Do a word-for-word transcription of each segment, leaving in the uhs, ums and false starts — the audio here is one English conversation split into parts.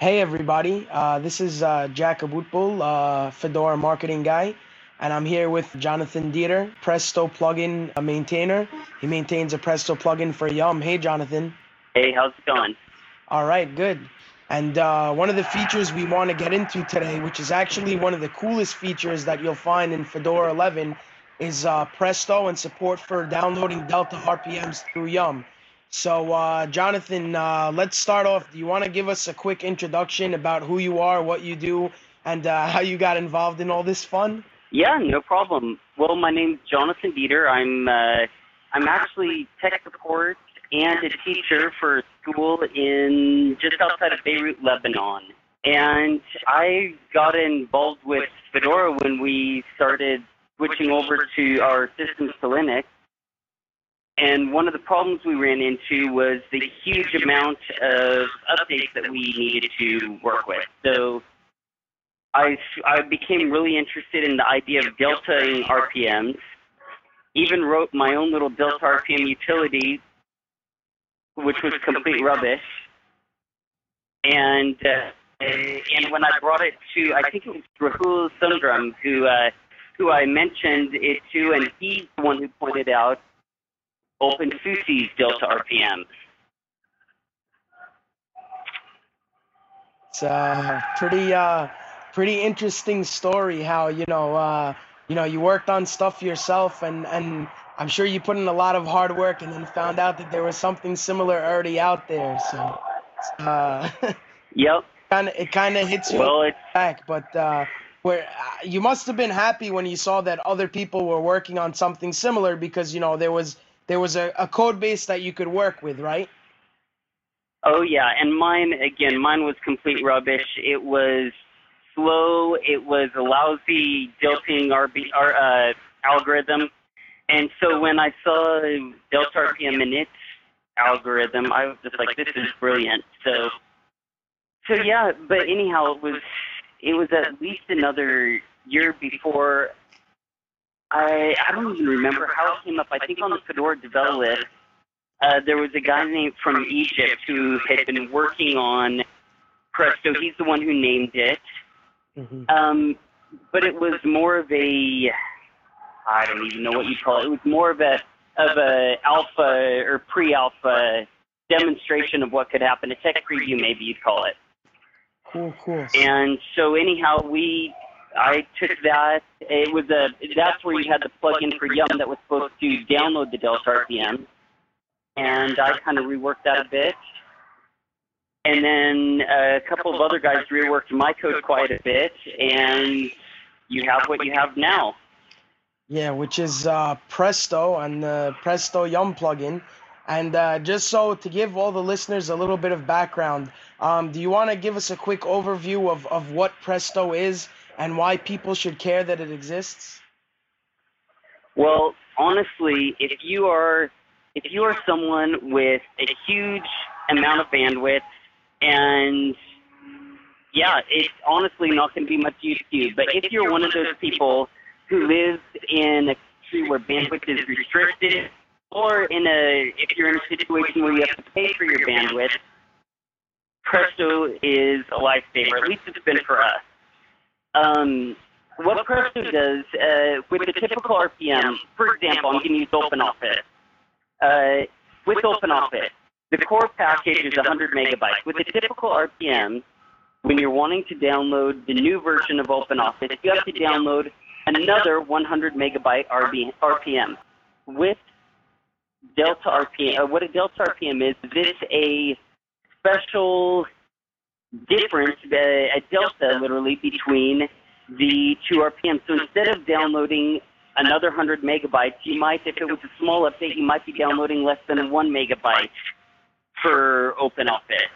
Hey everybody, uh, this is uh, Jack Abutbul, uh, Fedora marketing guy, and I'm here with Jonathan Dieter, Presto plugin uh, maintainer. He maintains a Presto plugin for Yum. Hey Jonathan. Hey, how's it going? All right, good. And uh, one of the features we want to get into today, which is actually one of the coolest features that you'll find in Fedora eleven, is uh, Presto and support for downloading Delta R P Ms through Yum. So, uh, Jonathan, uh, let's start off. Do you want to give us a quick introduction about who you are, what you do, and uh, how you got involved in all this fun? Yeah, no problem. Well, my name's Jonathan Dieter. I'm uh, I'm actually tech support and a teacher for a school in just outside of Beirut, Lebanon. And I got involved with Fedora when we started switching over to our systems to Linux. And one of the problems we ran into was the huge amount of updates that we needed to work with. So I, I became really interested in the idea of deltaing R P Ms, even wrote my own little delta R P M utility, which was complete rubbish. And uh, and when I brought it to, I think it was Rahul Sundram, who, uh, who I mentioned it to, and he's the one who pointed out OpenSUSE's delta R P M. It's a pretty, uh, pretty interesting story how, you know, uh, you know, you worked on stuff yourself and, and I'm sure you put in a lot of hard work and then found out that there was something similar already out there. So, uh, Yep. kind of, it kind of hits you Well, it's back, but, uh, where uh, you must have been happy when you saw that other people were working on something similar because, you know, there was, there was a, a code base that you could work with, right? Oh yeah, and mine again. Mine was complete rubbish. It was slow. It was a lousy delting R B, R, uh, algorithm. And so when I saw delta R P M in its algorithm, I was just like, "This is brilliant." So, so yeah. But anyhow, it was it was at least another year before I I don't even remember how it came up. I think on the Fedora Devel list. Uh, there was a guy named from Egypt who had been working on Presto. He's the one who named it. Mm-hmm. Um, but it was more of a, I don't even know what you call it. It was more of a of a alpha or pre-alpha demonstration of what could happen. A tech preview, maybe you'd call it. Cool, cool. And so anyhow, we, I took that. It was a, that's where you had the plugin for Yum that was supposed to download the delta R P M. And I kind of reworked that a bit. And then a couple of other guys reworked my code quite a bit, and you have what you have now. Yeah, which is uh, Presto and the Presto Yum plugin. And uh, just so to give all the listeners a little bit of background, um, do you want to give us a quick overview of, of what Presto is and why people should care that it exists? Well, honestly, if you are if you are someone with a huge amount of bandwidth, and yeah, it's honestly not going to be much use to you. But if you're one of those people who lives in a country where bandwidth is restricted, or in a if you're in a situation where you have to pay for your bandwidth, Presto is a lifesaver. At least it's been for us. Um, what Presto does uh, with the typical R P M, for example, I'm going to use OpenOffice. Uh, with OpenOffice, the core package is one hundred megabytes. With the typical R P M, when you're wanting to download the new version of OpenOffice, you have to download another one hundred megabyte R P M. With Delta R P M, uh, what a Delta R P M is, it's a special difference, uh, a delta literally, between the two R P Ms. So instead of downloading another one hundred megabytes, you might, if it was a small update, you might be downloading less than one megabyte for OpenOffice.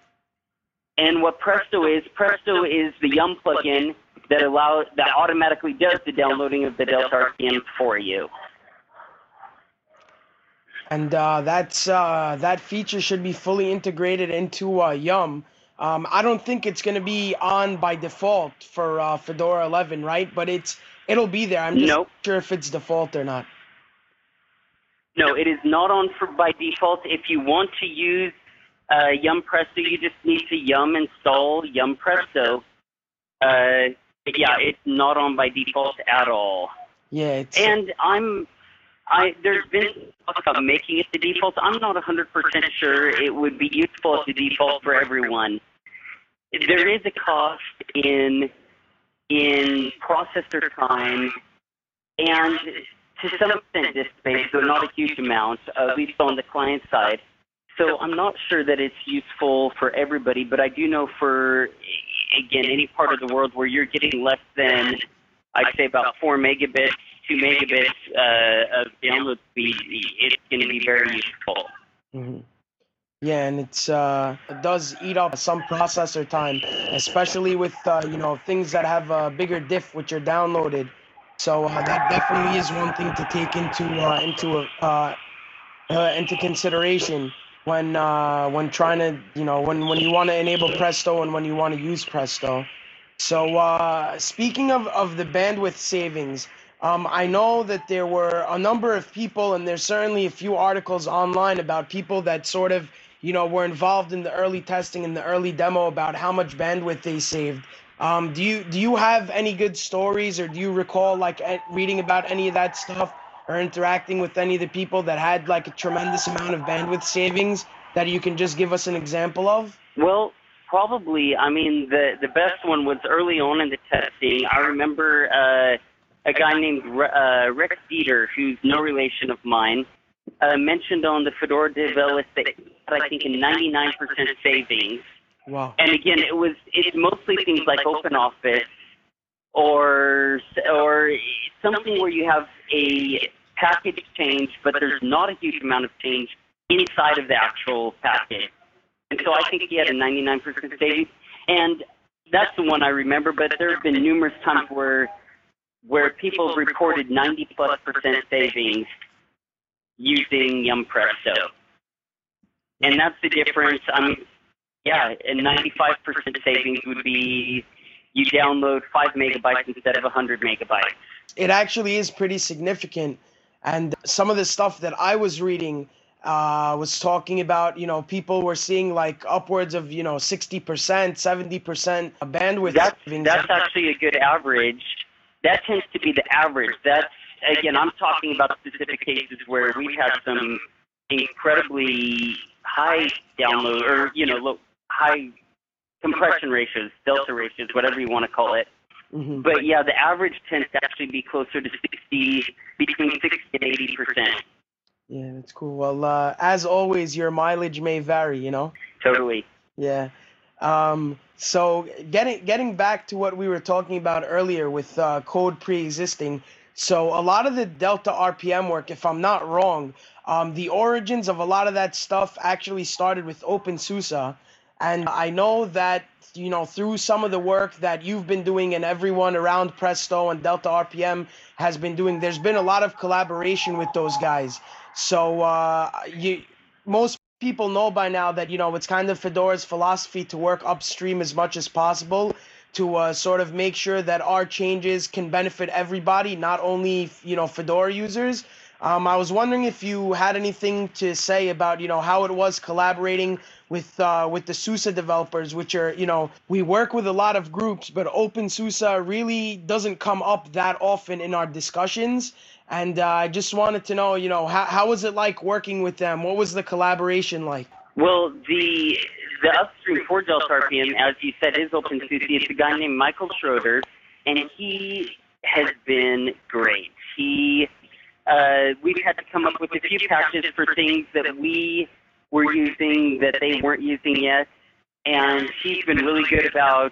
And what Presto is, Presto is the Yum plugin that allows, that automatically does the downloading of the delta R P M for you. And uh, that's uh, that feature should be fully integrated into uh, Yum. Um, I don't think it's going to be on by default for uh, Fedora eleven, right? But it's it'll be there. I'm just Nope. not sure if it's default or not. No, it is not on for by default. If you want to use Uh, Yum Presto, you just need to Yum install Yum Presto. Uh, but yeah, it's not on by default at all. Yeah, it's And I'm, I there's been talk about making it the default. I'm not one hundred percent sure it would be useful as the default for everyone. There is a cost in in processor time and to some extent disk space, though not a huge amount, at least on the client side. So I'm not sure that it's useful for everybody, but I do know for, again, any part of the world where you're getting less than, I'd say about four megabits, two megabits uh, of download speed, it's going to be very useful. Mm-hmm. Yeah, and it's uh, it does eat up some processor time, especially with uh, you know things that have a bigger diff which are downloaded. So uh, that definitely is one thing to take into uh, into uh, uh, into consideration when uh, when trying to you know when when you want to enable Presto and when you want to use Presto. So uh, speaking of, of the bandwidth savings, um, I know that there were a number of people, and there's certainly a few articles online about people that sort of, you know, were involved in the early testing and the early demo about how much bandwidth they saved. Um, do you do you have any good stories, or do you recall like eh, reading about any of that stuff, or interacting with any of the people that had like a tremendous amount of bandwidth savings that you can just give us an example of? Well, probably. I mean, the the best one was early on in the testing. I remember uh, a guy named uh, Rex Dieter, who's no relation of mine, uh, mentioned on the Fedora Dev list that he had, I think, a ninety-nine percent savings. Wow. And again, it was it's mostly things like OpenOffice or or something where you have a package change, but there's not a huge amount of change inside of the actual package. And so I think he had a ninety-nine percent savings, and that's the one I remember. But there have been numerous times where where people have reported ninety plus percent savings using Yum Presto, and that's the difference. I mean, yeah, a ninety-five percent savings would be you download five megabytes instead of one hundred megabytes. It actually is pretty significant, and some of the stuff that I was reading uh, was talking about, you know, people were seeing like upwards of, you know, sixty percent, seventy percent bandwidth. That's, that's actually a good average. That tends to be the average. That's, again, I'm talking about specific cases where we've had some incredibly high download, or, you know, low, high compression ratios, delta ratios, whatever you want to call it. Mm-hmm. But yeah, the average tends to actually be closer to sixty, between sixty and eighty percent. Yeah, that's cool. Well, uh, as always, your mileage may vary, you know? Totally. Yeah. Um, so getting getting back to what we were talking about earlier with uh, code pre-existing, so a lot of the Delta R P M work, if I'm not wrong, um, the origins of a lot of that stuff actually started with OpenSUSE. And I know that, you know, through some of the work that you've been doing and everyone around Presto and Delta R P M has been doing, there's been a lot of collaboration with those guys. So uh, you, most people know by now that, you know, it's kind of Fedora's philosophy to work upstream as much as possible to uh, sort of make sure that our changes can benefit everybody, not only, you know, Fedora users. Um, I was wondering if you had anything to say about, you know, how it was collaborating with uh, with the SUSE developers, which are, you know, we work with a lot of groups, but OpenSUSE really doesn't come up that often in our discussions. And uh, I just wanted to know, you know, how how was it like working with them? What was the collaboration like? Well, the the upstream for Delta R P M, as you said, is OpenSUSE. It's a guy named Michael Schroeder, and he has been great. He Uh, we've had to come up with a few patches for things that we were using that they weren't using yet, and he's been really good about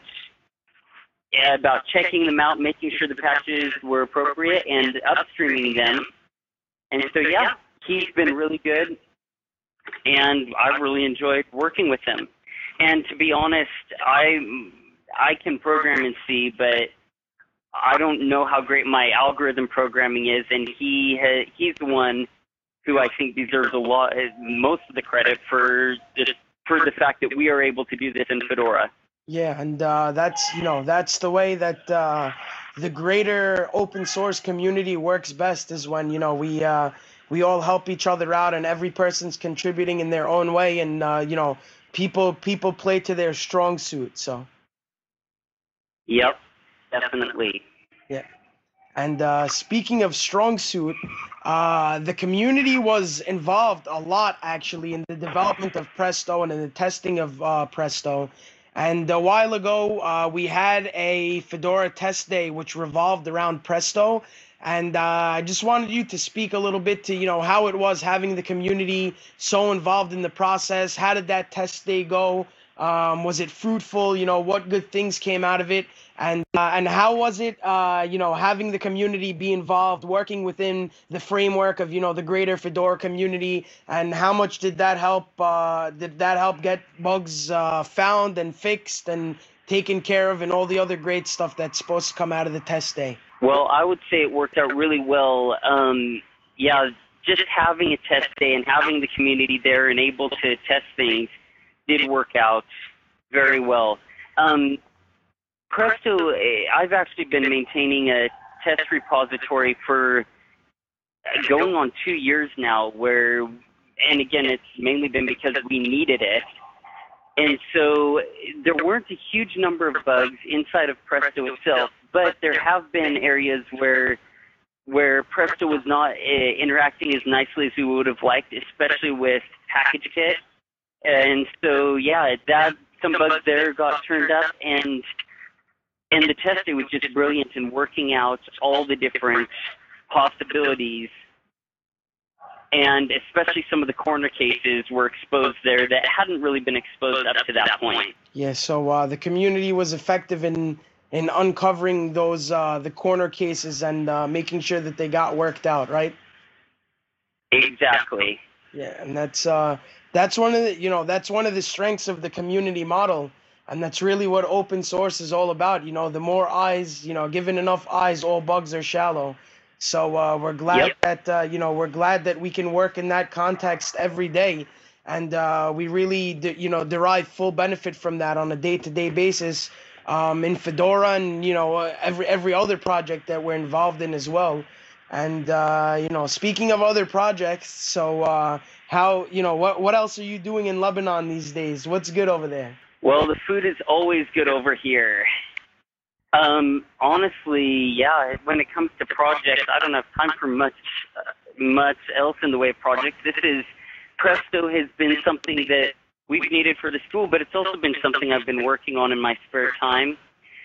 about checking them out, making sure the patches were appropriate, and upstreaming them. And so, yeah, he's been really good, and I've really enjoyed working with him. And to be honest, I I can program in C, but I don't know how great my algorithm programming is, and he ha- he's the one who I think deserves a lot, most of the credit for this, for the fact that we are able to do this in Fedora. Yeah, and uh, that's, you know, that's the way that uh, the greater open source community works best, is when, you know, we uh, we all help each other out and every person's contributing in their own way, and uh, you know, people people play to their strong suit. So Yep, definitely. yeah. And uh, speaking of strong suit, uh, the community was involved a lot actually in the development of Presto and in the testing of uh, Presto. And a while ago, uh, we had a Fedora test day which revolved around Presto. And uh, I just wanted you to speak a little bit to, you know, how it was having the community so involved in the process. How did that test day go? Um, was it fruitful? You know, what good things came out of it? And uh, and how was it, uh, you know, having the community be involved, working within the framework of, you know, the greater Fedora community, and how much did that help? Uh, did that help get bugs uh, found and fixed and taken care of, and all the other great stuff that's supposed to come out of the test day? Well, I would say it worked out really well. Um, yeah, just having a test day and having the community there and able to test things did work out very well. Um, Presto, I've actually been maintaining a test repository for going on two years now where, and again, it's mainly been because we needed it. And so there weren't a huge number of bugs inside of Presto itself, but there have been areas where where Presto was not uh, interacting as nicely as we would have liked, especially with PackageKit. And so, yeah, that some bugs there got turned up, and and the test day was just brilliant in working out all the different possibilities. And especially some of the corner cases were exposed there that hadn't really been exposed up to that point. Yeah, so uh, the community was effective in in uncovering those uh, the corner cases and uh, making sure that they got worked out, right? Exactly. Yeah, and that's uh, that's one of the you know that's one of the strengths of the community model, and that's really what open source is all about. You know, the more eyes, you know, given enough eyes, all bugs are shallow. So uh, we're glad Yep. that uh, you know we're glad that we can work in that context every day, and uh, we really de- you know derive full benefit from that on a day-to-day basis um, in Fedora and you know uh, every every other project that we're involved in as well. And uh, you know, speaking of other projects, so uh, how you know what what else are you doing in Lebanon these days? What's good over there? Well, the food is always good over here. Um, honestly, yeah, when it comes to projects, I don't have time for much, uh, much else in the way of projects. This is, Presto has been something that we've needed for the school, but it's also been something I've been working on in my spare time.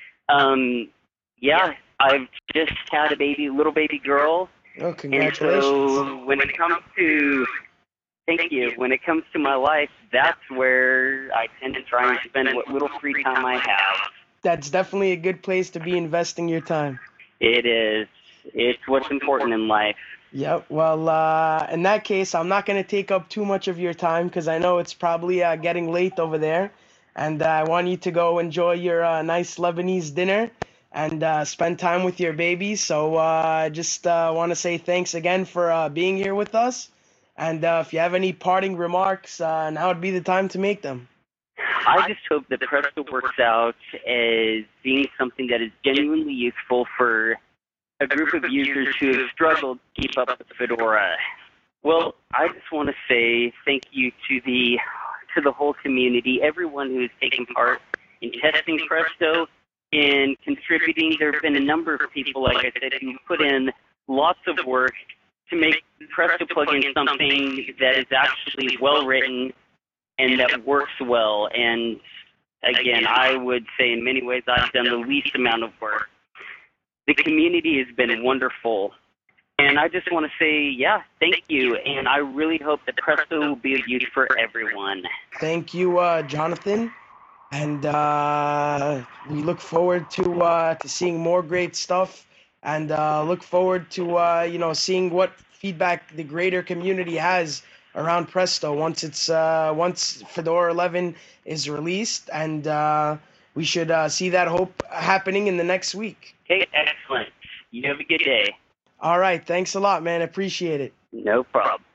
Um, yeah, I've just had a baby, little baby girl. Oh, And congratulations! so when it comes to, thank you, when it comes to my life, that's where I tend to try and spend what little free time I have. That's definitely a good place to be investing your time. It is. It's what's important in life. Yep. Well, uh, in that case, I'm not going to take up too much of your time because I know it's probably uh, getting late over there, and uh, I want you to go enjoy your uh, nice Lebanese dinner and uh, spend time with your baby. So uh, I just uh, want to say thanks again for uh, being here with us, and uh, if you have any parting remarks, uh, now would be the time to make them. I just hope that Presto works out as being something that is genuinely useful for a group of users who have struggled to keep up with Fedora. Well, I just want to say thank you to the to the whole community, everyone who has taken part in testing Presto and contributing. There have been a number of people, like I said, who put in lots of work to make Presto plugin something that is actually well written and that works well. And again, I would say in many ways I've done the least amount of work. The community has been wonderful. And I just want to say, yeah, thank you. And I really hope that Presto will be of use for everyone. Thank you, uh, Jonathan. And uh, we look forward to uh, to seeing more great stuff, and uh, look forward to uh, you know seeing what feedback the greater community has around Presto once it's uh, once Fedora eleven is released, and uh, we should uh, see that hope happening in the next week. Okay, excellent. You have a good day. All right, thanks a lot, man. Appreciate it. No problem.